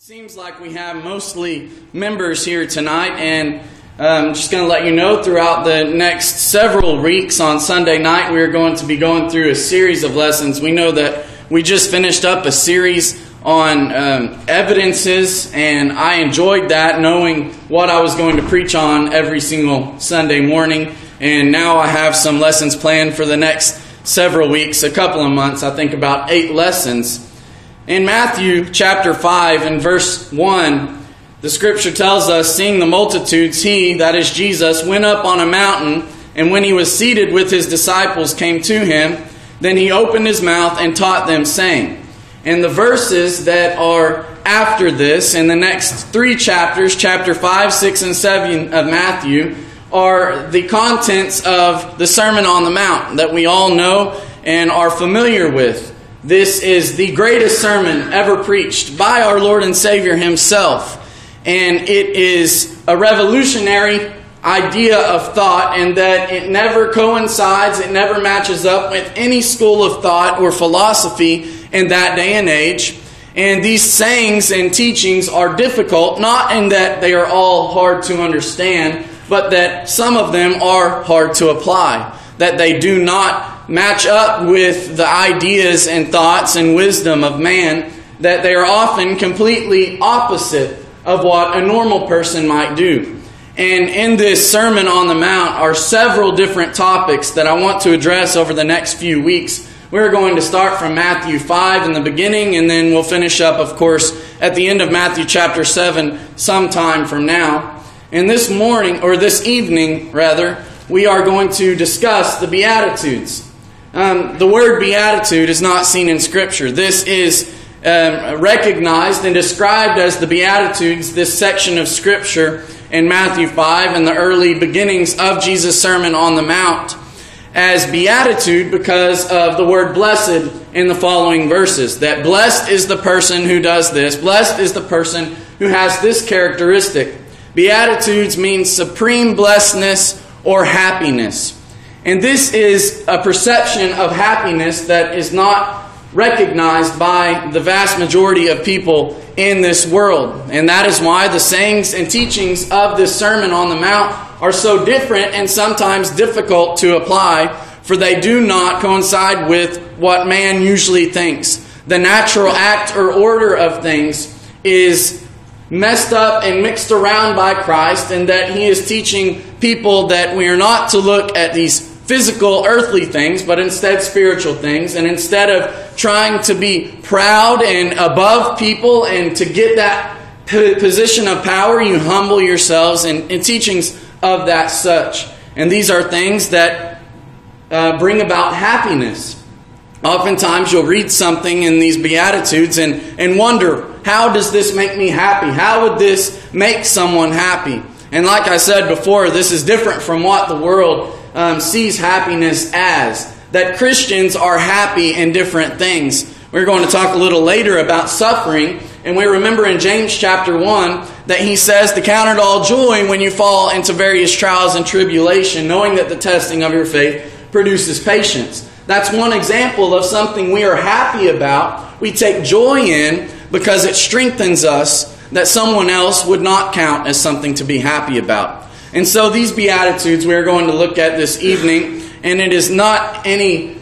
Seems like we have mostly members here tonight, and I'm just going to let you know throughout the next several weeks on Sunday night we are going to be going through a series of lessons. We know that we just finished up a series on evidences, and I enjoyed that, knowing what I was going to preach on every single Sunday morning. And now I have some lessons planned for the next several weeks, a couple of months, I think about 8 lessons. In Matthew chapter 5 and verse 1, the scripture tells us, seeing the multitudes, he, that is Jesus, went up on a mountain, and when he was seated with his disciples came to him, then he opened his mouth and taught them, saying. And the verses that are after this, in the next 3 chapters, chapter 5, 6, and 7 of Matthew, are the contents of the Sermon on the Mount that we all know and are familiar with. This is the greatest sermon ever preached by our Lord and Savior himself. And it is a revolutionary idea of thought in that it never coincides, it never matches up with any school of thought or philosophy in that day and age. And these sayings and teachings are difficult, not in that they are all hard to understand, but that some of them are hard to apply, that they do not match up with the ideas and thoughts and wisdom of man, that they are often completely opposite of what a normal person might do. And in this Sermon on the Mount are several different topics that I want to address over the next few weeks. We're going to start from Matthew 5 in the beginning, and then we'll finish up, of course, at the end of Matthew chapter 7 sometime from now. And this evening, we are going to discuss the Beatitudes. The word beatitude is not seen in Scripture. This is recognized and described as the Beatitudes, this section of Scripture in Matthew 5 and the early beginnings of Jesus' Sermon on the Mount, as beatitude because of the word blessed in the following verses. That blessed is the person who does this. Blessed is the person who has this characteristic. Beatitudes means supreme blessedness or happiness. And this is a perception of happiness that is not recognized by the vast majority of people in this world. And that is why the sayings and teachings of this Sermon on the Mount are so different and sometimes difficult to apply, for they do not coincide with what man usually thinks. The natural act or order of things is messed up and mixed around by Christ, and that he is teaching people that we are not to look at these physical, earthly things, but instead spiritual things. And instead of trying to be proud and above people and to get that position of power, you humble yourselves in teachings of that such. And these are things that bring about happiness. Oftentimes you'll read something in these Beatitudes and wonder, how does this make me happy? How would this make someone happy? And like I said before, this is different from what the world sees happiness as. That Christians are happy in different things. We're going to talk a little later about suffering. And we remember in James chapter 1 that he says to count it all joy when you fall into various trials and tribulation, knowing that the testing of your faith produces patience. That's one example of something we are happy about. We take joy in because it strengthens us that someone else would not count as something to be happy about. And so these Beatitudes we're going to look at this evening, and it is not any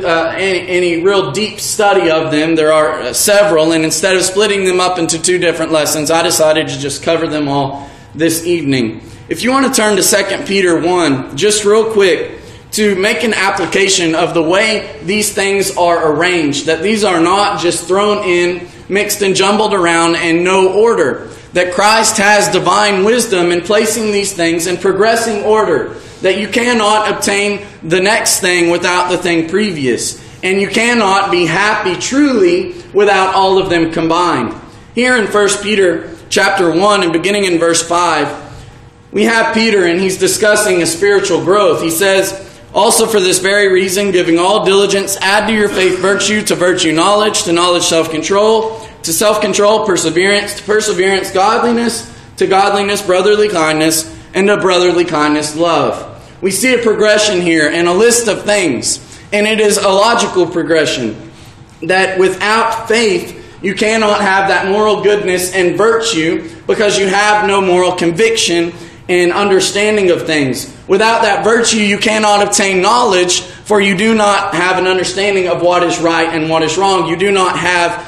real deep study of them. There are several, and instead of splitting them up into 2 different lessons, I decided to just cover them all this evening. If you want to turn to 2 Peter 1, just real quick, to make an application of the way these things are arranged, that these are not just thrown in, mixed and jumbled around in no order. That Christ has divine wisdom in placing these things in progressing order. That you cannot obtain the next thing without the thing previous. And you cannot be happy truly without all of them combined. Here in 1 Peter chapter 1 and beginning in verse 5, we have Peter and he's discussing a spiritual growth. He says, also for this very reason, giving all diligence, add to your faith virtue, to virtue knowledge, to knowledge self-control, to self-control perseverance, to perseverance godliness, to godliness brotherly kindness, and to brotherly kindness love. We see a progression here and a list of things, and it is a logical progression that without faith You cannot have that moral goodness and virtue because you have no moral conviction and understanding of things. Without that virtue, you cannot obtain knowledge, for you do not have an understanding of what is right and what is wrong. You do not have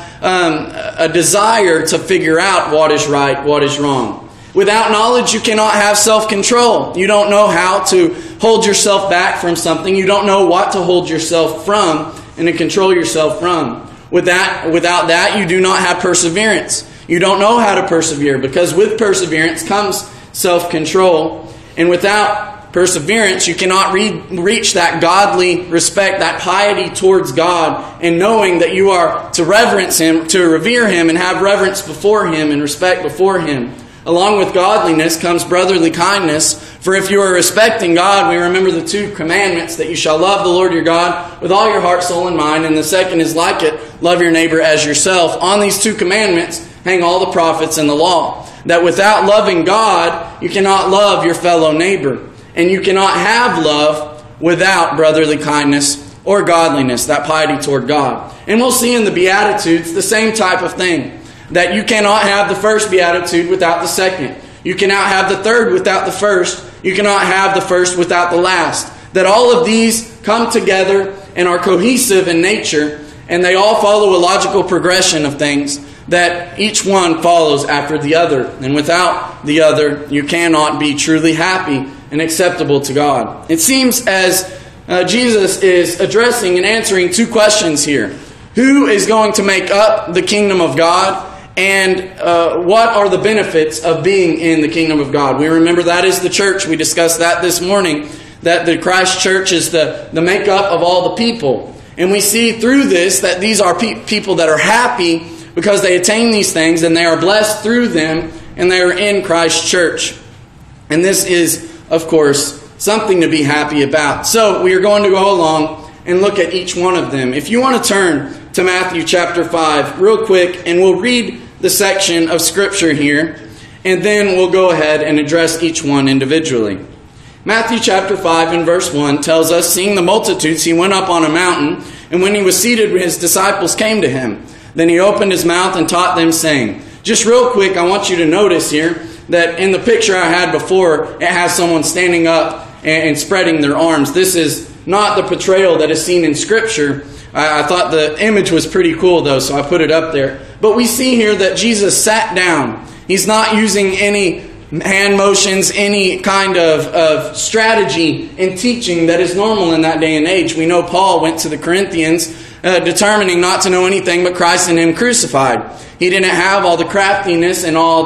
a desire to figure out what is right, what is wrong. Without knowledge, you cannot have self-control. You don't know how to hold yourself back from something. You don't know what to hold yourself from and to control yourself from. Without that, you do not have perseverance. You don't know how to persevere, because with perseverance comes self-control. And without perseverance, you cannot reach that godly respect, that piety towards God, and knowing that you are to reverence Him, to revere Him, and have reverence before Him and respect before Him. Along with godliness comes brotherly kindness. For if you are respecting God, we remember the 2 commandments, that you shall love the Lord your God with all your heart, soul, and mind. And the second is like it, love your neighbor as yourself. On these 2 commandments hang all the prophets and the law. That without loving God, you cannot love your fellow neighbor. And you cannot have love without brotherly kindness or godliness, that piety toward God. And we'll see in the Beatitudes the same type of thing. That you cannot have the first beatitude without the second. You cannot have the third without the first. You cannot have the first without the last. That all of these come together and are cohesive in nature, and they all follow a logical progression of things, that each one follows after the other. And without the other, you cannot be truly happy and acceptable to God. It seems as Jesus is addressing and answering 2 questions here. Who is going to make up the kingdom of God? And what are the benefits of being in the kingdom of God? We remember that is the church. We discussed that this morning, that the Christ church is the makeup of all the people. And we see through this that these are people that are happy because they attain these things, and they are blessed through them, and they are in Christ's church. And this is, of course, something to be happy about. So we are going to go along and look at each one of them. If you want to turn to Matthew chapter 5 real quick, and we'll read the section of Scripture here, and then we'll go ahead and address each one individually. Matthew chapter 5 and verse 1 tells us, seeing the multitudes, he went up on a mountain, and when he was seated, his disciples came to him. Then he opened his mouth and taught them, saying, just real quick, I want you to notice here that in the picture I had before, it has someone standing up and spreading their arms. This is not the portrayal that is seen in Scripture. I thought the image was pretty cool, though, so I put it up there. But we see here that Jesus sat down. He's not using any hand motions, any kind of strategy in teaching that is normal in that day and age. We know Paul went to the Corinthians determining not to know anything but Christ and Him crucified. He didn't have all the craftiness and all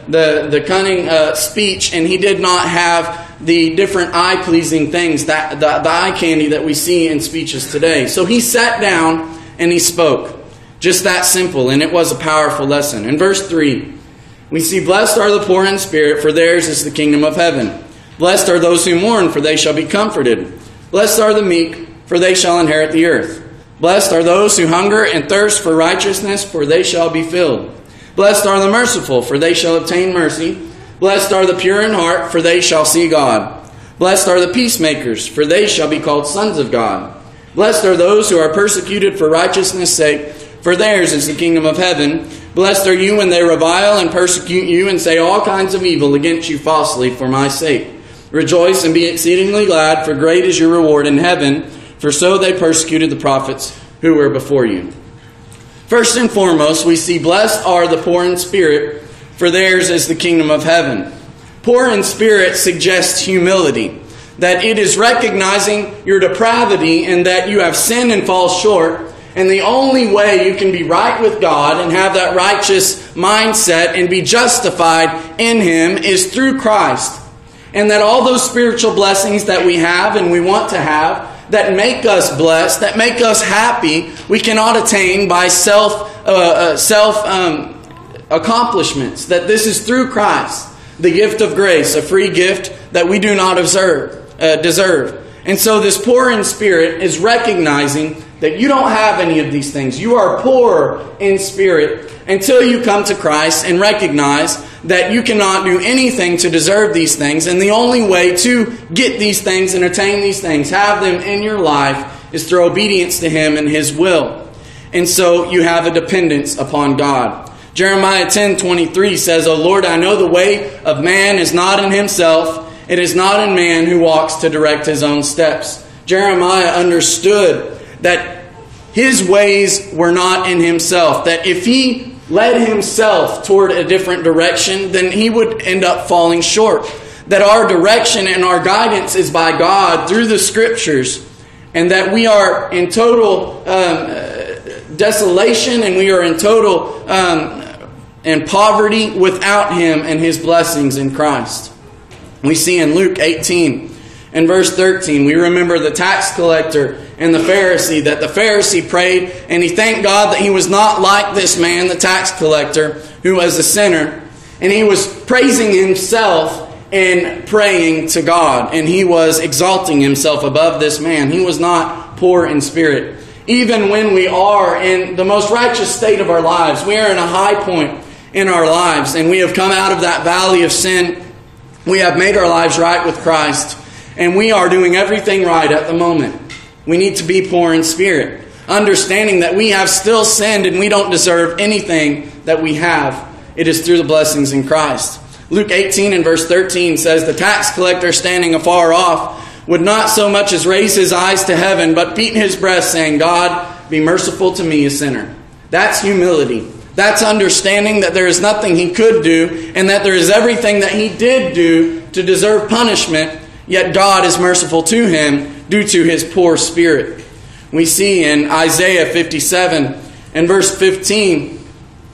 the cunning speech, and he did not have the different eye-pleasing things, the eye candy that we see in speeches today. So he sat down and he spoke. Just that simple, and it was a powerful lesson. In verse 3, we see, blessed are the poor in spirit, for theirs is the kingdom of heaven. Blessed are those who mourn, for they shall be comforted. Blessed are the meek, for they shall inherit the earth. Blessed are those who hunger and thirst for righteousness, for they shall be filled. Blessed are the merciful, for they shall obtain mercy. Blessed are the pure in heart, for they shall see God. Blessed are the peacemakers, for they shall be called sons of God. Blessed are those who are persecuted for righteousness' sake, for theirs is the kingdom of heaven. Blessed are you when they revile and persecute you and say all kinds of evil against you falsely for my sake. Rejoice and be exceedingly glad, for great is your reward in heaven, for so they persecuted the prophets who were before you. First and foremost, we see, blessed are the poor in spirit, for theirs is the kingdom of heaven. Poor in spirit suggests humility, that it is recognizing your depravity and that you have sinned and fall short, and the only way you can be right with God and have that righteous mindset and be justified in Him is through Christ. And that all those spiritual blessings that we have and we want to have, that make us blessed, that make us happy, we cannot attain by self accomplishments. That this is through Christ, the gift of grace, a free gift that we do not deserve. And so this poor in spirit is recognizing that you don't have any of these things. You are poor in spirit until you come to Christ and recognize that you cannot do anything to deserve these things. And the only way to get these things and attain these things, have them in your life, is through obedience to Him and His will. and so you have a dependence upon God. Jeremiah 10:23 says, O Lord, I know the way of man is not in himself. It is not in man who walks to direct his own steps. Jeremiah understood that his ways were not in himself. That if he led himself toward a different direction, then he would end up falling short. That our direction and our guidance is by God through the Scriptures. And that we are in total desolation and we are in total in poverty without Him and His blessings in Christ. We see in Luke 18 and verse 13, we remember the tax collector and the Pharisee, that the Pharisee prayed and he thanked God that he was not like this man, the tax collector, who was a sinner. And he was praising himself and praying to God. And he was exalting himself above this man. He was not poor in spirit. Even when we are in the most righteous state of our lives, we are in a high point in our lives, and we have come out of that valley of sin. We have made our lives right with Christ, and we are doing everything right at the moment. We need to be poor in spirit, understanding that we have still sinned and we don't deserve anything that we have. It is through the blessings in Christ. Luke 18 and verse 13 says, the tax collector standing afar off would not so much as raise his eyes to heaven, but beat his breast, saying, God, be merciful to me, a sinner. That's humility. That's understanding that there is nothing he could do, and that there is everything that he did do to deserve punishment, yet God is merciful to him due to his poor spirit. We see in Isaiah 57 and verse 15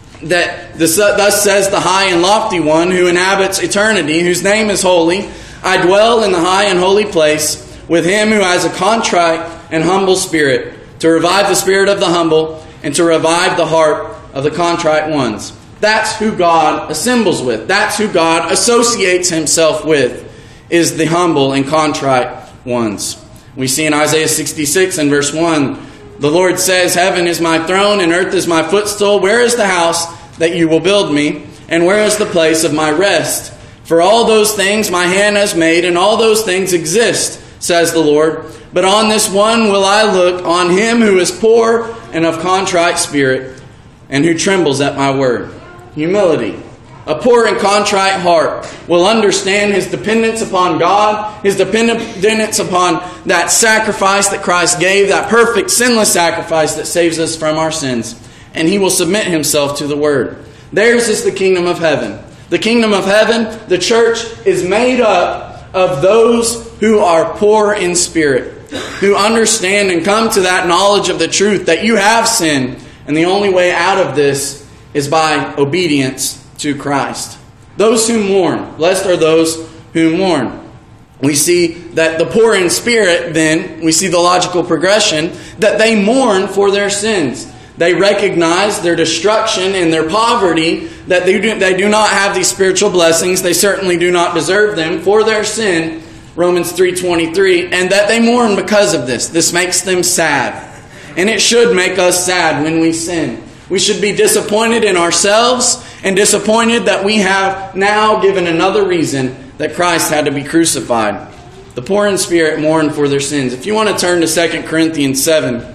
that thus says the high and lofty one who inhabits eternity, whose name is holy. I dwell in the high and holy place with him who has a contrite and humble spirit, to revive the spirit of the humble and to revive the heart of the contrite ones. That's who God assembles with. That's who God associates himself with, is the humble and contrite ones. We see in Isaiah 66 and verse 1, the Lord says, heaven is my throne and earth is my footstool. Where is the house that you will build me? And where is the place of my rest? For all those things my hand has made, and all those things exist, says the Lord. But on this one will I look, on him who is poor and of contrite spirit, and who trembles at my word. Humility. A poor and contrite heart will understand his dependence upon God, his dependence upon that sacrifice that Christ gave, that perfect sinless sacrifice that saves us from our sins. And he will submit himself to the word. Theirs is the kingdom of heaven. The kingdom of heaven, the church, is made up of those who are poor in spirit, who understand and come to that knowledge of the truth that you have sinned. And the only way out of this is by obedience to Christ. Those who mourn, blessed are those who mourn. We see that the poor in spirit, then, we see the logical progression, that they mourn for their sins. They recognize their destruction and their poverty, that they do not have these spiritual blessings. They certainly do not deserve them for their sin, Romans 3:23, and that they mourn because of this. This makes them sad. And it should make us sad when we sin. We should be disappointed in ourselves and disappointed that we have now given another reason that Christ had to be crucified. The poor in spirit mourn for their sins. If you want to turn to 2 Corinthians 7.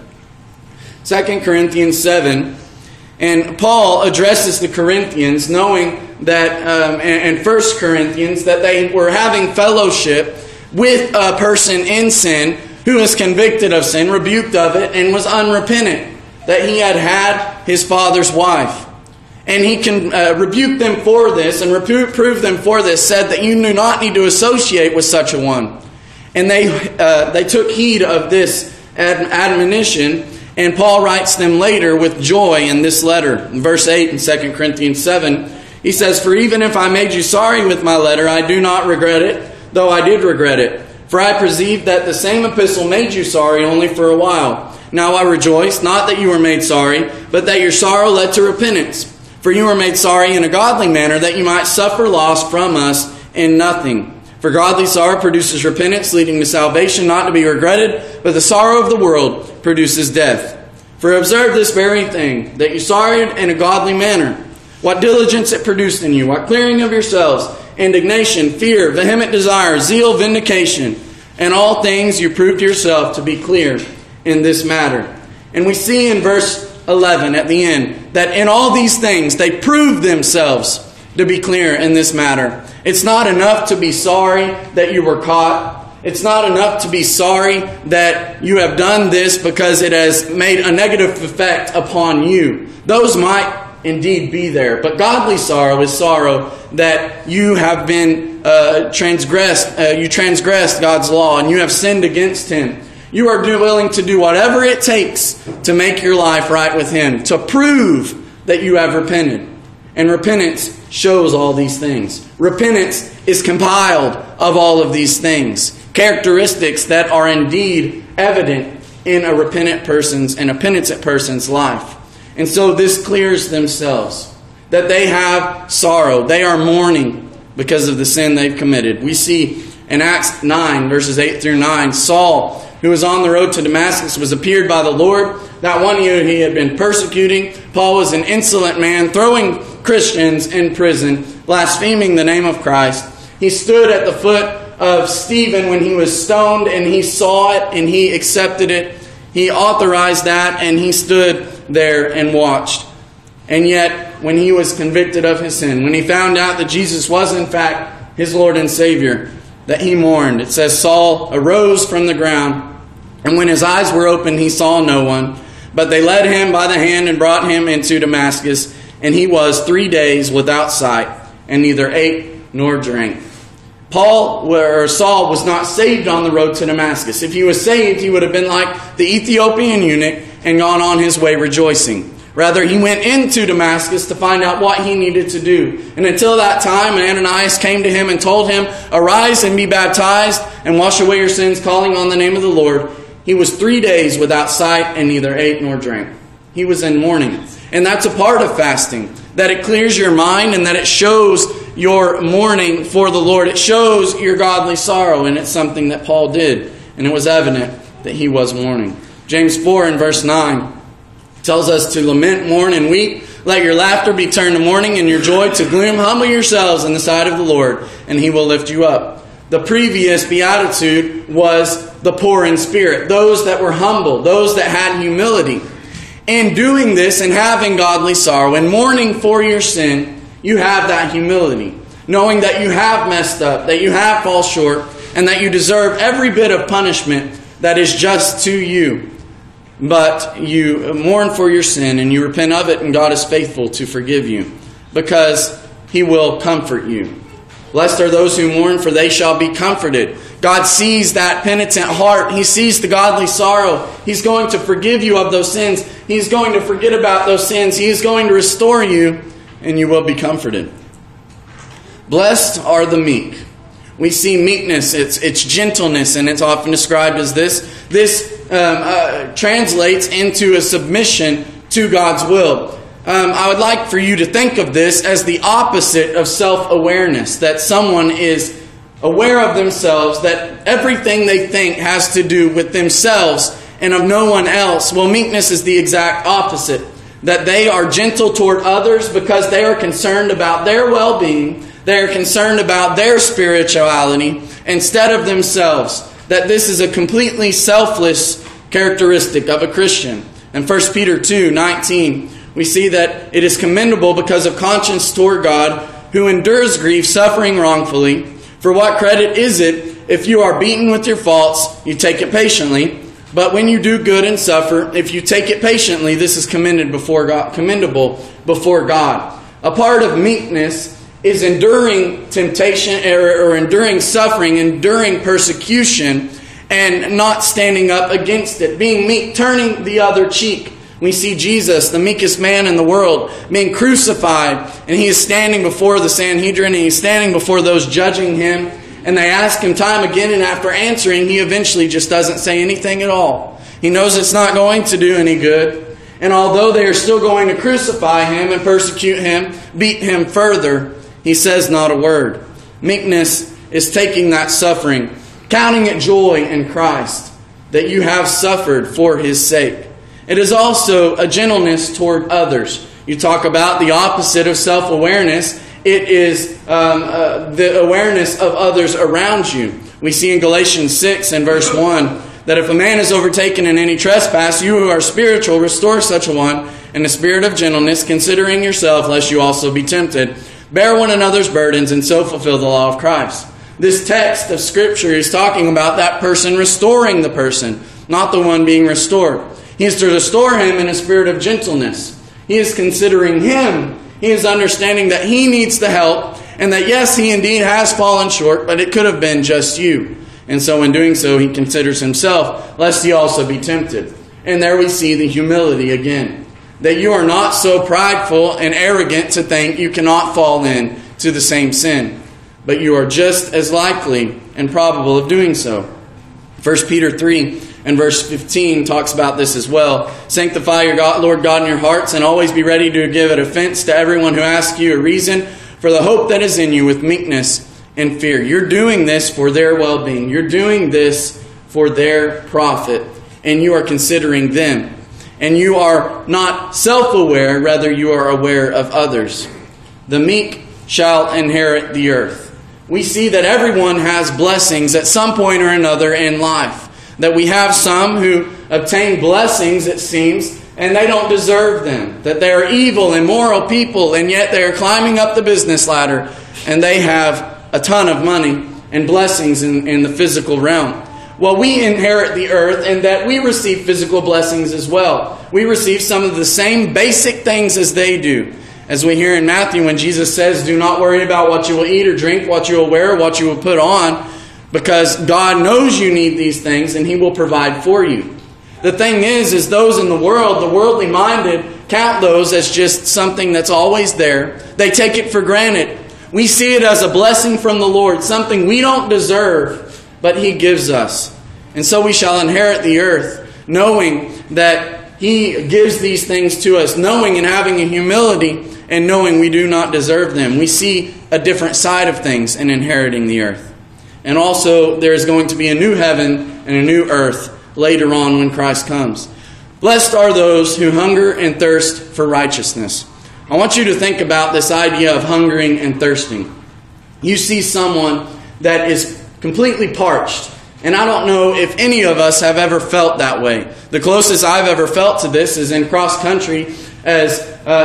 2 Corinthians 7. And Paul addresses the Corinthians knowing that, and 1 Corinthians, that they were having fellowship with a person in sin who was convicted of sin, rebuked of it, and was unrepentant, that he had his father's wife. And he can rebuke them for this and reprove them for this, said that you do not need to associate with such a one. And they took heed of this admonition, and Paul writes them later with joy in this letter. In verse 8 in 2 Corinthians 7, he says, for even if I made you sorry with my letter, I do not regret it, though I did regret it. For I perceive that the same epistle made you sorry only for a while. Now I rejoice, not that you were made sorry, but that your sorrow led to repentance. For you were made sorry in a godly manner, that you might suffer loss from us in nothing. For godly sorrow produces repentance, leading to salvation, not to be regretted, but the sorrow of the world produces death. For observe this very thing, that you sorrowed in a godly manner. What diligence it produced in you, what clearing of yourselves, indignation, fear, vehement desire, zeal, vindication, and all things you proved yourself to be clear in this matter. And we see in verse 11 at the end, that in all these things they prove themselves to be clear in this matter. It's not enough to be sorry that you were caught. It's not enough to be sorry that you have done this because it has made a negative effect upon you. Those might indeed be there. But godly sorrow is sorrow that you have been you transgressed God's law and you have sinned against Him. You are willing to do whatever it takes to make your life right with Him, to prove that you have repented. And repentance shows all these things. Repentance is compiled of all of these things. Characteristics that are indeed evident in a repentant person's and a penitent person's life. And so this clears themselves, that they have sorrow. They are mourning because of the sin they've committed. We see in Acts 9, verses 8 through 9, Saul, who was on the road to Damascus, was appeared by the Lord. That one year he had been persecuting. Paul was an insolent man, throwing Christians in prison, blaspheming the name of Christ. He stood at the foot of Stephen when he was stoned, and he saw it and he accepted it. He authorized that, and he stood there and watched. And yet, when he was convicted of his sin, when he found out that Jesus was in fact his Lord and Savior, that he mourned. It says, Saul arose from the ground, and when his eyes were opened, he saw no one. But they led him by the hand and brought him into Damascus, and he was 3 days without sight, and neither ate nor drank. Saul was not saved on the road to Damascus. If he was saved, he would have been like the Ethiopian eunuch and gone on his way rejoicing. Rather, he went into Damascus to find out what he needed to do. And until that time, Ananias came to him and told him, "Arise and be baptized and wash away your sins, calling on the name of the Lord." He was 3 days without sight and neither ate nor drank. He was in mourning. And that's a part of fasting, that it clears your mind and that it shows your mourning for the Lord. It shows your godly sorrow, and it's something that Paul did. And it was evident that he was mourning. James 4 in verse 9 tells us to lament, mourn, and weep. Let your laughter be turned to mourning and your joy to gloom. Humble yourselves in the sight of the Lord, and He will lift you up. The previous beatitude was the poor in spirit, those that were humble, those that had humility. In doing this and having godly sorrow and mourning for your sin, you have that humility, knowing that you have messed up, that you have fallen short, and that you deserve every bit of punishment that is just to you. But you mourn for your sin and you repent of it, and God is faithful to forgive you because He will comfort you. Blessed are those who mourn, for they shall be comforted. God sees that penitent heart. He sees the godly sorrow. He's going to forgive you of those sins. He's going to forget about those sins. He is going to restore you, and you will be comforted. Blessed are the meek. We see meekness, it's gentleness, and it's often described as this. This translates into a submission to God's will. I would like for you to think of this as the opposite of self-awareness, that someone is aware of themselves, that everything they think has to do with themselves and of no one else. Well, meekness is the exact opposite, that they are gentle toward others because they are concerned about their well-being. They are concerned about their spirituality instead of themselves. That this is a completely selfless characteristic of a Christian. In 1 Peter 2:19, we see that it is commendable because of conscience toward God, who endures grief, suffering wrongfully. For what credit is it if you are beaten with your faults, you take it patiently? But when you do good and suffer, if you take it patiently, this is commendable before God. A part of meekness is enduring temptation or enduring suffering, enduring persecution, and not standing up against it. Being meek, turning the other cheek. We see Jesus, the meekest man in the world, being crucified, and He is standing before the Sanhedrin, and He's standing before those judging Him, and they ask Him time again, and after answering, He eventually just doesn't say anything at all. He knows it's not going to do any good, and although they are still going to crucify Him and persecute Him, beat Him further, He says not a word. Meekness is taking that suffering, counting it joy in Christ, that you have suffered for His sake. It is also a gentleness toward others. You talk about the opposite of self-awareness. It is the awareness of others around you. We see in Galatians 6 and verse 1 that if a man is overtaken in any trespass, you who are spiritual, restore such a one in a spirit of gentleness, considering yourself, lest you also be tempted. Bear one another's burdens, and so fulfill the law of Christ. This text of Scripture is talking about that person restoring the person, not the one being restored. He is to restore him in a spirit of gentleness. He is considering him. He is understanding that he needs the help, and that yes, he indeed has fallen short, but it could have been just you. And so in doing so, he considers himself, lest he also be tempted. And there we see the humility again. That you are not so prideful and arrogant to think you cannot fall in to the same sin, but you are just as likely and probable of doing so. 1 Peter 3 and verse 15 talks about this as well. Sanctify your Lord God in your hearts, and always be ready to give an offense to everyone who asks you a reason for the hope that is in you with meekness and fear. You're doing this for their well-being. You're doing this for their profit, and you are considering them. And you are not self-aware, rather you are aware of others. The meek shall inherit the earth. We see that everyone has blessings at some point or another in life. That we have some who obtain blessings, it seems, and they don't deserve them. That they are evil, immoral people, and yet they are climbing up the business ladder, and they have a ton of money and blessings in the physical realm. Well, we inherit the earth, and that we receive physical blessings as well. We receive some of the same basic things as they do. As we hear in Matthew when Jesus says, do not worry about what you will eat or drink, what you will wear, what you will put on, because God knows you need these things and He will provide for you. The thing is those in the world, the worldly minded, count those as just something that's always there. They take it for granted. We see it as a blessing from the Lord, something we don't deserve, but He gives us. And so we shall inherit the earth, knowing that He gives these things to us, knowing and having a humility, and knowing we do not deserve them. We see a different side of things in inheriting the earth. And also, there is going to be a new heaven and a new earth later on when Christ comes. Blessed are those who hunger and thirst for righteousness. I want you to think about this idea of hungering and thirsting. You see someone that is completely parched. And I don't know if any of us have ever felt that way. The closest I've ever felt to this is in cross country as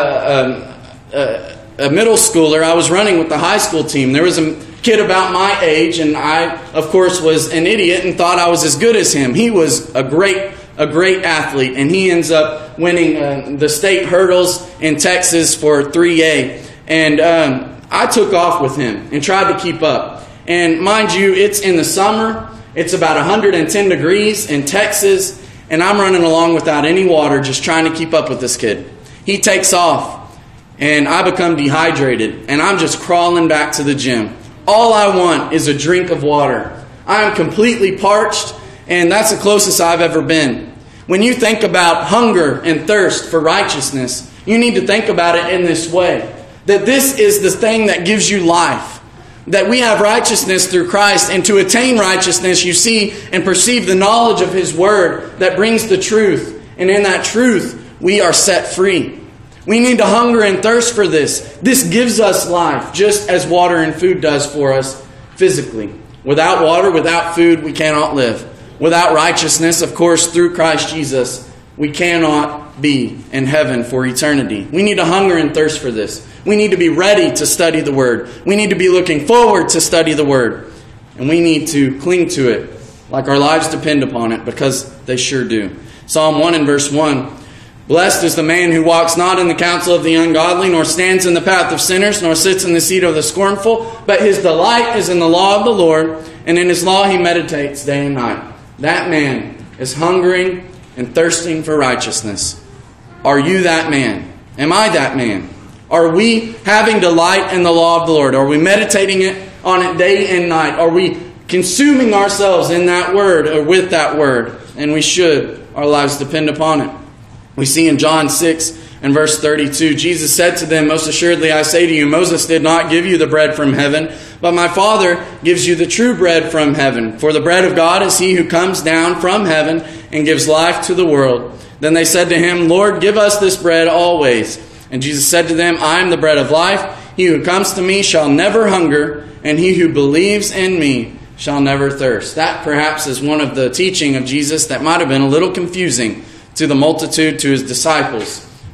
a middle schooler. I was running with the high school team. There was a kid about my age, and I, of course, was an idiot and thought I was as good as him. He was a great athlete, and he ends up winning the state hurdles in Texas for 3A. And I took off with him and tried to keep up. And mind you, it's in the summer. It's about 110 degrees in Texas, and I'm running along without any water, just trying to keep up with this kid. He takes off, and I become dehydrated, and I'm just crawling back to the gym. All I want is a drink of water. I am completely parched, and that's the closest I've ever been. When you think about hunger and thirst for righteousness, you need to think about it in this way. That this is the thing that gives you life. That we have righteousness through Christ, and to attain righteousness, you see and perceive the knowledge of His Word that brings the truth. And in that truth, we are set free. We need to hunger and thirst for this. This gives us life, just as water and food does for us physically. Without water, without food, we cannot live. Without righteousness, of course, through Christ Jesus, we cannot be in heaven for eternity. We need to hunger and thirst for this. We need to be ready to study the Word. We need to be looking forward to study the Word. And we need to cling to it like our lives depend upon it, because they sure do. Psalm 1 and verse 1. Blessed is the man who walks not in the counsel of the ungodly, nor stands in the path of sinners, nor sits in the seat of the scornful, but his delight is in the law of the Lord, and in His law he meditates day and night. That man is hungering and thirsting for righteousness. Are you that man? Am I that man? Are we having delight in the law of the Lord? Are we meditating on it day and night? Are we consuming ourselves in that Word or with that Word? And we should. Our lives depend upon it. We see in John 6 and verse 32, Jesus said to them, Most assuredly I say to you, Moses did not give you the bread from heaven, but my Father gives you the true bread from heaven. For the bread of God is He who comes down from heaven and gives life to the world. Then they said to Him, Lord, give us this bread always. And Jesus said to them, I am the bread of life. He who comes to me shall never hunger, and he who believes in me shall never thirst. That perhaps is one of the teaching of Jesus that might have been a little confusing to the multitude, to His disciples.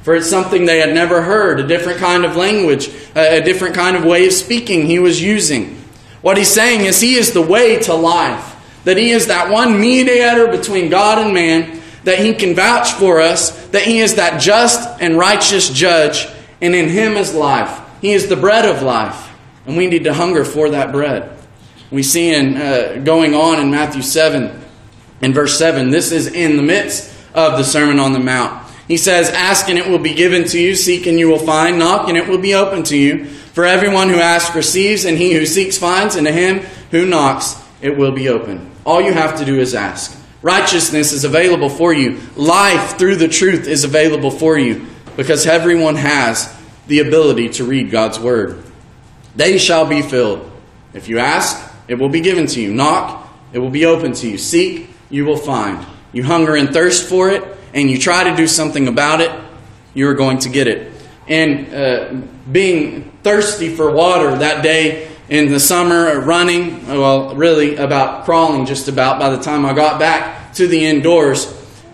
For it's something they had never heard, a different kind of language, a different kind of way of speaking he was using. What he's saying is he is the way to life, that he is that one mediator between God and man, that he can vouch for us, that he is that just and righteous judge, and in him is life. He is the bread of life, and we need to hunger for that bread. We see going on in Matthew 7, in verse 7, this is in the midst of the Sermon on the Mount. He says, "Ask and it will be given to you, seek and you will find, knock and it will be open to you. For everyone who asks receives, and he who seeks finds, and to him who knocks it will be open." All you have to do is ask. Righteousness is available for you. Life through the truth is available for you, because everyone has the ability to read God's Word. They shall be filled. If you ask, it will be given to you. Knock, it will be open to you. Seek, you will find. You hunger and thirst for it, and you try to do something about it, you are going to get it. And being thirsty for water that day in the summer, running, well, really about crawling just about by the time I got back to the indoors,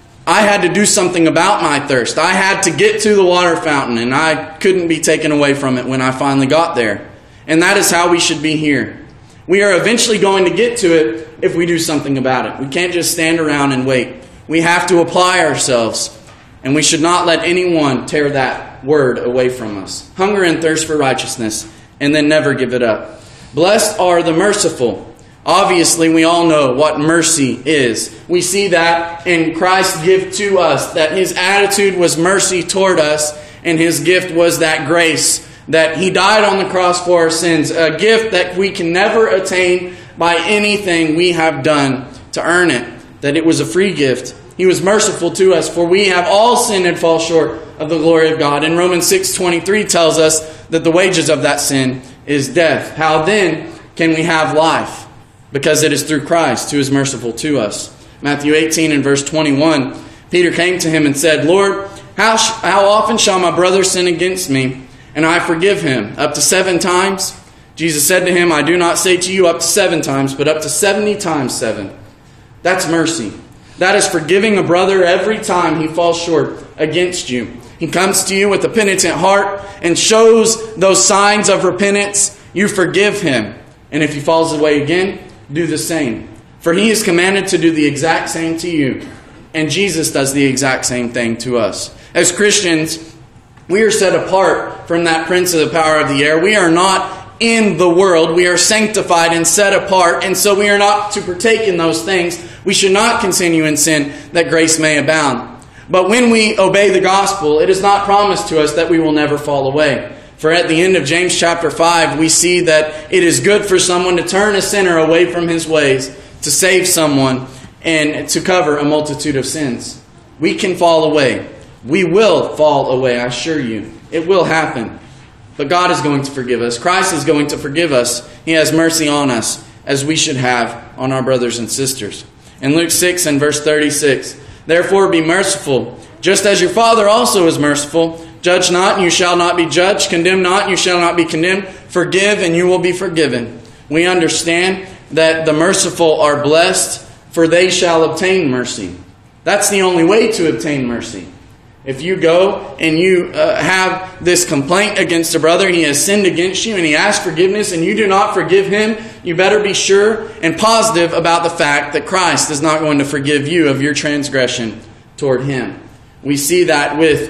I had to do something about my thirst. I had to get to the water fountain, and I couldn't be taken away from it when I finally got there. And that is how we should be here. We are eventually going to get to it if we do something about it. We can't just stand around and wait. We have to apply ourselves, and we should not let anyone tear that word away from us. Hunger and thirst for righteousness, and then never give it up. Blessed are the merciful. Obviously, we all know what mercy is. We see that in Christ's gift to us, that his attitude was mercy toward us, and his gift was that grace, that he died on the cross for our sins, a gift that we can never attain by anything we have done to earn it, that it was a free gift. He was merciful to us, for we have all sinned and fall short of the glory of God. And Romans 6:23 tells us that the wages of that sin is death. How then can we have life? Because it is through Christ who is merciful to us. Matthew 18 and verse 21, Peter came to him and said, "Lord, how often shall my brother sin against me, and I forgive him? Up to 7 times? Jesus said to him, "I do not say to you up to 7 times, but up to 70 times 7. That's mercy. That is forgiving a brother every time he falls short against you. He comes to you with a penitent heart and shows those signs of repentance. You forgive him. And if he falls away again, do the same. For he is commanded to do the exact same to you. And Jesus does the exact same thing to us. As Christians, we are set apart from that prince of the power of the air. We are not in the world. We are sanctified and set apart. And so we are not to partake in those things. We should not continue in sin that grace may abound. But when we obey the gospel, it is not promised to us that we will never fall away. For at the end of James chapter 5, we see that it is good for someone to turn a sinner away from his ways, to save someone, and to cover a multitude of sins. We can fall away. We will fall away, I assure you. It will happen. But God is going to forgive us. Christ is going to forgive us. He has mercy on us, as we should have on our brothers and sisters. In Luke 6 and verse 36, "Therefore be merciful, just as your Father also is merciful. Judge not, and you shall not be judged. Condemn not, and you shall not be condemned. Forgive, and you will be forgiven." We understand that the merciful are blessed, for they shall obtain mercy. That's the only way to obtain mercy. If you go and you have this complaint against a brother, he has sinned against you, and he asks forgiveness, and you do not forgive him, you better be sure and positive about the fact that Christ is not going to forgive you of your transgression toward him. We see that with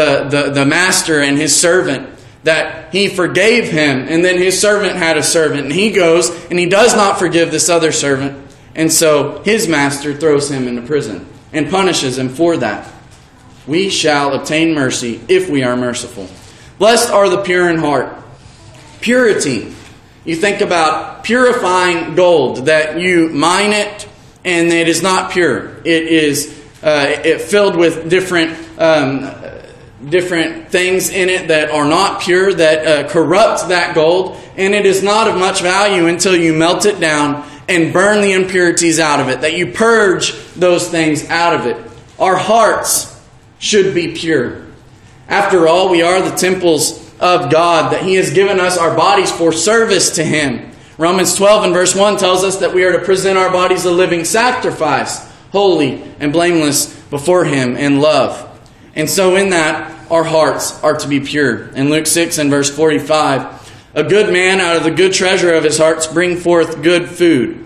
the master and his servant, that he forgave him, and then his servant had a servant, and he goes and he does not forgive this other servant, and so his master throws him into prison and punishes him for that. We shall obtain mercy if we are merciful. Blessed are the pure in heart. Purity. You think about purifying gold, that you mine it and it is not pure. It is filled with different things in it that are not pure, that corrupt that gold, and it is not of much value until you melt it down and burn the impurities out of it, that you purge those things out of it. Our hearts should be pure. After all, we are the temples of God, that he has given us our bodies for service to him. Romans 12 and verse 1 tells us that we are to present our bodies a living sacrifice, holy and blameless before him in love. And so in that, our hearts are to be pure. In Luke 6 and verse 45, a good man out of the good treasure of his hearts bring forth good food,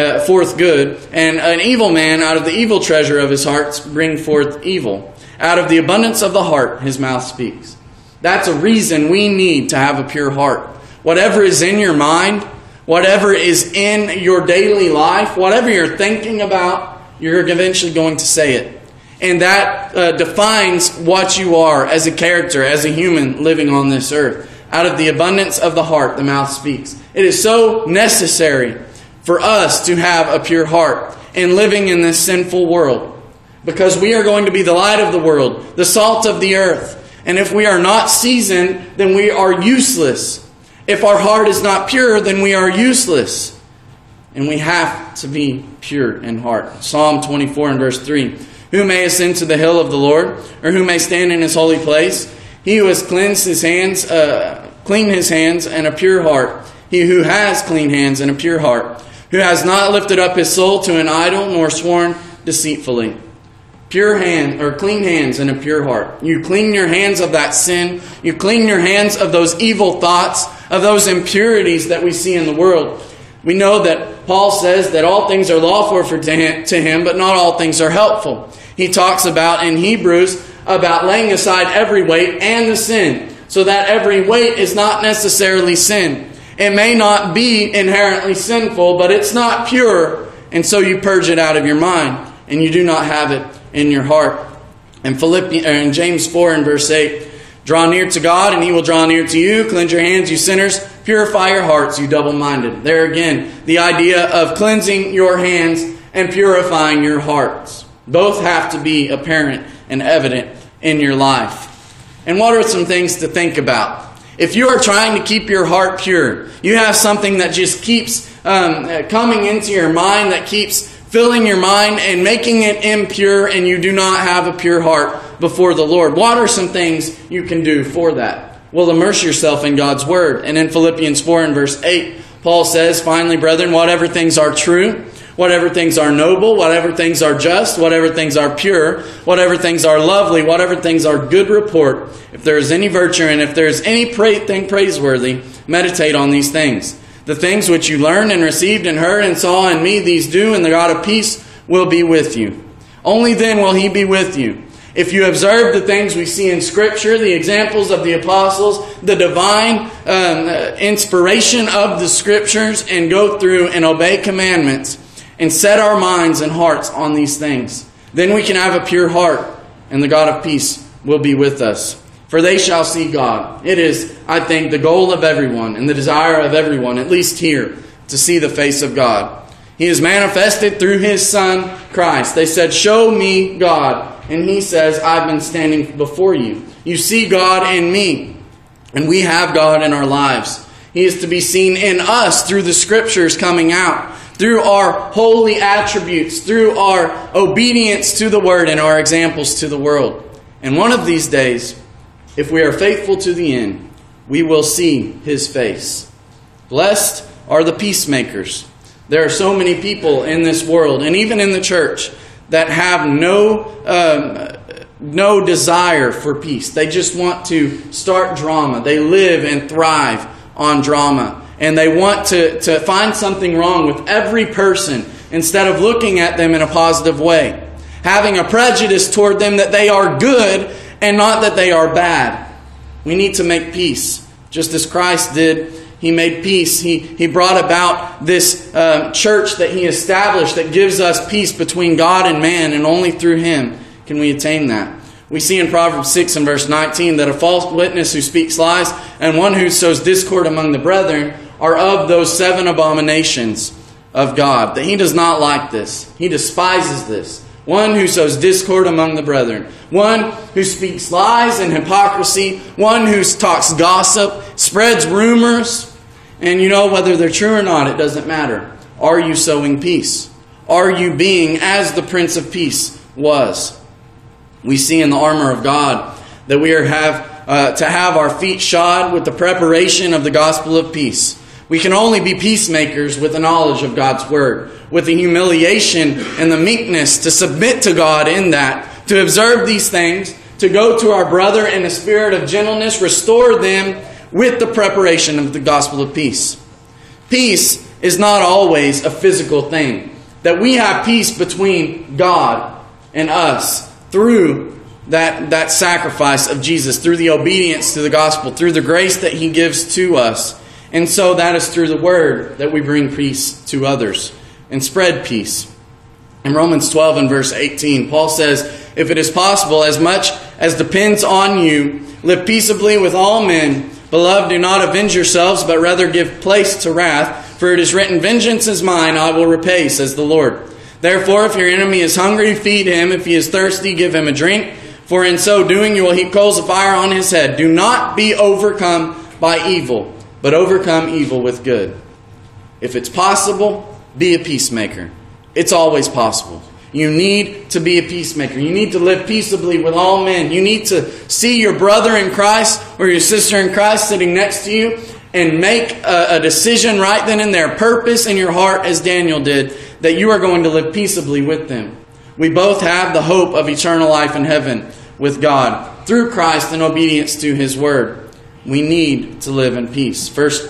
and an evil man out of the evil treasure of his hearts bring forth evil. Out of the abundance of the heart his mouth speaks. That's a reason we need to have a pure heart. Whatever is in your mind, whatever is in your daily life, whatever you're thinking about, you're eventually going to say it. And that defines what you are as a character, as a human living on this earth. Out of the abundance of the heart, the mouth speaks. It is so necessary for us to have a pure heart in living in this sinful world, because we are going to be the light of the world, the salt of the earth. And if we are not seasoned, then we are useless. If our heart is not pure, then we are useless. And we have to be pure in heart. Psalm 24 and verse 3. Who may ascend to the hill of the Lord, or who may stand in his holy place? He who has cleansed his hands, clean his hands and a pure heart. He who has clean hands and a pure heart, who has not lifted up his soul to an idol, nor sworn deceitfully. Pure hand, or clean hands and a pure heart. You clean your hands of that sin. You clean your hands of those evil thoughts, of those impurities that we see in the world. We know that Paul says that all things are lawful to him, but not all things are helpful. He talks about in Hebrews about laying aside every weight and the sin, so that every weight is not necessarily sin. It may not be inherently sinful, but it's not pure, and so you purge it out of your mind, and you do not have it in your heart. In James 4 and verse 8, draw near to God, and He will draw near to you. Cleanse your hands, you sinners. Purify your hearts, you double-minded. There again, the idea of cleansing your hands and purifying your hearts. Both have to be apparent and evident in your life. And what are some things to think about? If you are trying to keep your heart pure, you have something that just keeps coming into your mind, that keeps filling your mind and making it impure, and you do not have a pure heart before the Lord. What are some things you can do for that? Well, immerse yourself in God's Word. And in Philippians 4 and verse 8, Paul says, finally, brethren, whatever things are true, whatever things are noble, whatever things are just, whatever things are pure, whatever things are lovely, whatever things are good report, if there is any virtue and if there is anything praiseworthy, meditate on these things. The things which you learned and received and heard and saw in me, these do, and the God of peace will be with you. Only then will He be with you. If you observe the things we see in Scripture, the examples of the apostles, the divine inspiration of the Scriptures, and go through and obey commandments, and set our minds and hearts on these things, then we can have a pure heart, and the God of peace will be with us. For they shall see God. It is, I think, the goal of everyone and the desire of everyone, at least here, to see the face of God. He is manifested through His Son, Christ. They said, show me God. And He says, I've been standing before you. You see God in me. And we have God in our lives. He is to be seen in us through the Scriptures coming out, through our holy attributes, through our obedience to the Word and our examples to the world. And one of these days, if we are faithful to the end, we will see His face. Blessed are the peacemakers. There are so many people in this world, and even in the church, that have no desire for peace. They just want to start drama. They live and thrive on drama. And they want to find something wrong with every person instead of looking at them in a positive way. Having a prejudice toward them that they are good and not that they are bad. We need to make peace. Just as Christ did, He made peace. He brought about this church that He established that gives us peace between God and man, and only through Him can we attain that. We see in Proverbs 6 and verse 19 that a false witness who speaks lies and one who sows discord among the brethren are of those 7 abominations of God. That He does not like this. He despises this. One who sows discord among the brethren. One who speaks lies and hypocrisy. One who talks gossip, spreads rumors. And you know, whether they're true or not, it doesn't matter. Are you sowing peace? Are you being as the Prince of Peace was? We see in the armor of God that we to have our feet shod with the preparation of the gospel of peace. We can only be peacemakers with the knowledge of God's Word, with the humiliation and the meekness to submit to God in that, to observe these things, to go to our brother in a spirit of gentleness, restore them with the preparation of the gospel of peace. Peace is not always a physical thing. That we have peace between God and us through that sacrifice of Jesus, through the obedience to the gospel, through the grace that He gives to us. And so that is through the Word that we bring peace to others and spread peace. In Romans 12 and verse 18, Paul says, "If it is possible, as much as depends on you, live peaceably with all men. Beloved, do not avenge yourselves, but rather give place to wrath. For it is written, 'Vengeance is mine, I will repay,' says the Lord. Therefore, if your enemy is hungry, feed him. If he is thirsty, give him a drink. For in so doing, you will heap coals of fire on his head. Do not be overcome by evil, but overcome evil with good." If it's possible, be a peacemaker. It's always possible. You need to be a peacemaker. You need to live peaceably with all men. You need to see your brother in Christ or your sister in Christ sitting next to you and make a decision right then and there, purpose in your heart as Daniel did, that you are going to live peaceably with them. We both have the hope of eternal life in heaven with God through Christ and obedience to His Word. We need to live in peace. First,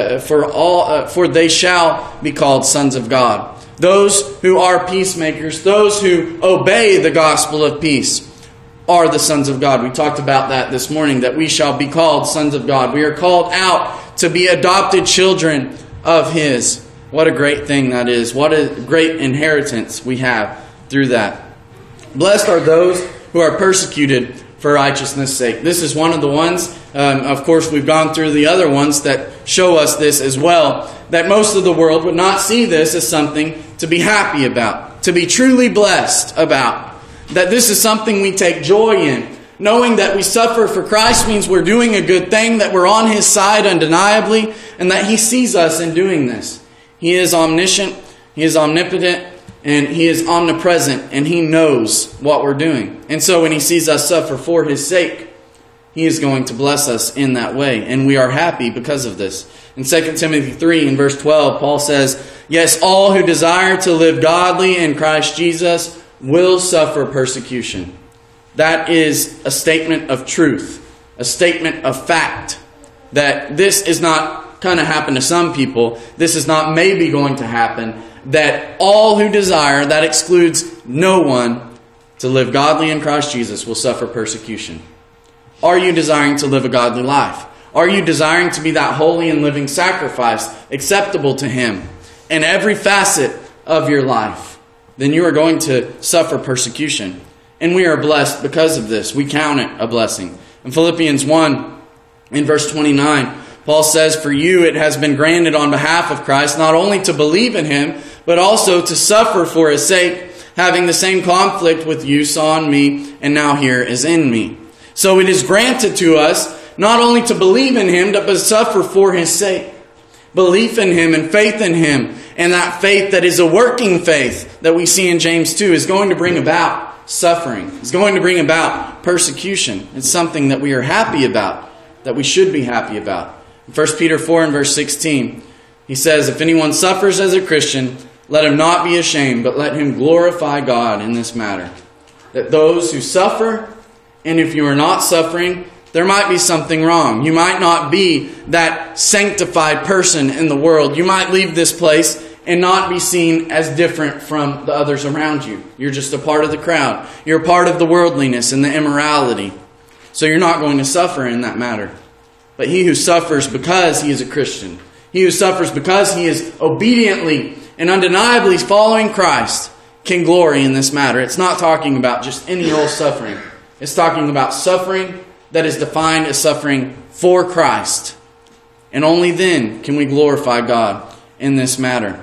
for they shall be called sons of God. Those who are peacemakers, those who obey the gospel of peace, are the sons of God. We talked about that this morning, that we shall be called sons of God. We are called out to be adopted children of His. What a great thing that is. What a great inheritance we have through that. Blessed are those who are persecuted for righteousness' sake. This is one of the ones, of course we've gone through the other ones that show us this as well, that most of the world would not see this as something to be happy about, to be truly blessed about. That this is something we take joy in. Knowing that we suffer for Christ means we're doing a good thing, that we're on His side undeniably, and that He sees us in doing this. He is omniscient, He is omnipotent, and He is omnipresent, and He knows what we're doing. And so when He sees us suffer for His sake, He is going to bless us in that way. And we are happy because of this. In 2 Timothy 3 in verse 12, Paul says, "Yes, all who desire to live godly in Christ Jesus will suffer persecution." That is a statement of truth, a statement of fact, that this is not kind of happen to some people. This is not maybe going to happen. That all who desire, that excludes no one, to live godly in Christ Jesus will suffer persecution. Are you desiring to live a godly life? Are you desiring to be that holy and living sacrifice acceptable to Him in every facet of your life? Then you are going to suffer persecution. And we are blessed because of this. We count it a blessing. In Philippians 1, in verse 29, Paul says, "For you it has been granted on behalf of Christ not only to believe in Him, but also to suffer for His sake, having the same conflict with you saw in me, and now here is in me." So it is granted to us not only to believe in Him, but to suffer for His sake. Belief in Him and faith in Him, and that faith that is a working faith that we see in James 2 is going to bring about suffering. It's going to bring about persecution. It's something that we are happy about, that we should be happy about. In 1 Peter 4 and verse 16, he says, "If anyone suffers as a Christian, let him not be ashamed, but let him glorify God in this matter." That those who suffer, and if you are not suffering, there might be something wrong. You might not be that sanctified person in the world. You might leave this place and not be seen as different from the others around you. You're just a part of the crowd. You're a part of the worldliness and the immorality. So you're not going to suffer in that matter. But he who suffers because he is a Christian, he who suffers because he is obediently and undeniably following Christ, can glory in this matter. It's not talking about just any old suffering. It's talking about suffering that is defined as suffering for Christ. And only then can we glorify God in this matter.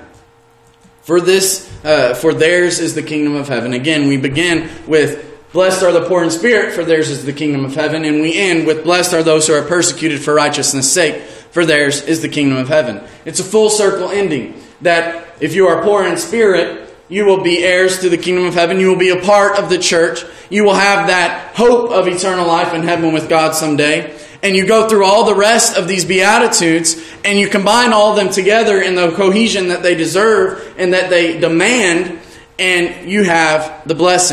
For theirs is the kingdom of heaven. Again, we begin with, "Blessed are the poor in spirit, for theirs is the kingdom of heaven." And we end with, "Blessed are those who are persecuted for righteousness' sake, for theirs is the kingdom of heaven." It's a full circle ending. That if you are poor in spirit, you will be heirs to the kingdom of heaven. You will be a part of the church. You will have that hope of eternal life in heaven with God someday. And you go through all the rest of these Beatitudes, and you combine all of them together in the cohesion that they deserve and that they demand, and you have the blessing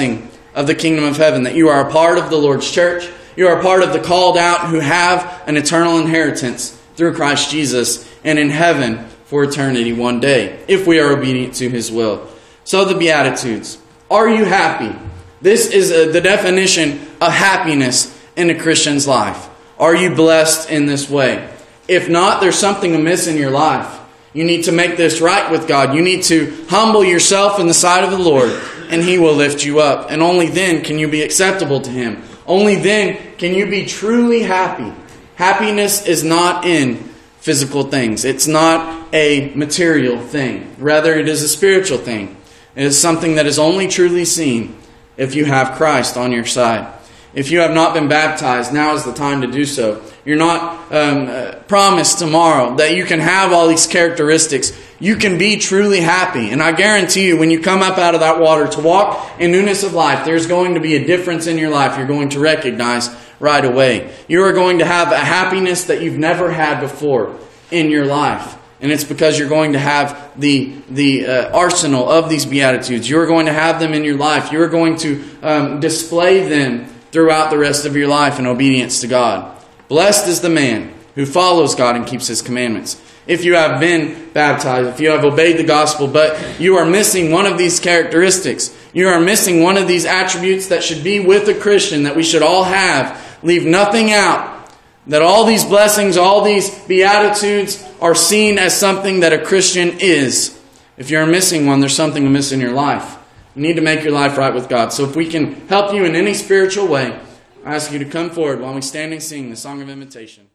of the kingdom of heaven, that you are a part of the Lord's church. You are a part of the called out who have an eternal inheritance through Christ Jesus and in heaven for eternity one day, if we are obedient to His will. So the Beatitudes. Are you happy? This is the definition of happiness in a Christian's life. Are you blessed in this way? If not, there's something amiss in your life. You need to make this right with God. You need to humble yourself in the sight of the Lord, and He will lift you up. And only then can you be acceptable to Him. Only then can you be truly happy. Happiness is not in physical things. It's not a material thing. Rather, it is a spiritual thing. It is something that is only truly seen if you have Christ on your side. If you have not been baptized, now is the time to do so. You're not promised tomorrow that you can have all these characteristics. You can be truly happy. And I guarantee you, when you come up out of that water to walk in newness of life, there's going to be a difference in your life you're going to recognize right away. You are going to have a happiness that you've never had before in your life. And it's because you're going to have the arsenal of these Beatitudes. You're going to have them in your life. You're going to display them throughout the rest of your life in obedience to God. Blessed is the man who follows God and keeps His commandments. If you have been baptized, if you have obeyed the gospel, but you are missing one of these characteristics, you are missing one of these attributes that should be with a Christian, that we should all have, leave nothing out. That all these blessings, all these Beatitudes are seen as something that a Christian is. If you're missing one, there's something amiss in your life. You need to make your life right with God. So if we can help you in any spiritual way, I ask you to come forward while we stand and sing the song of invitation.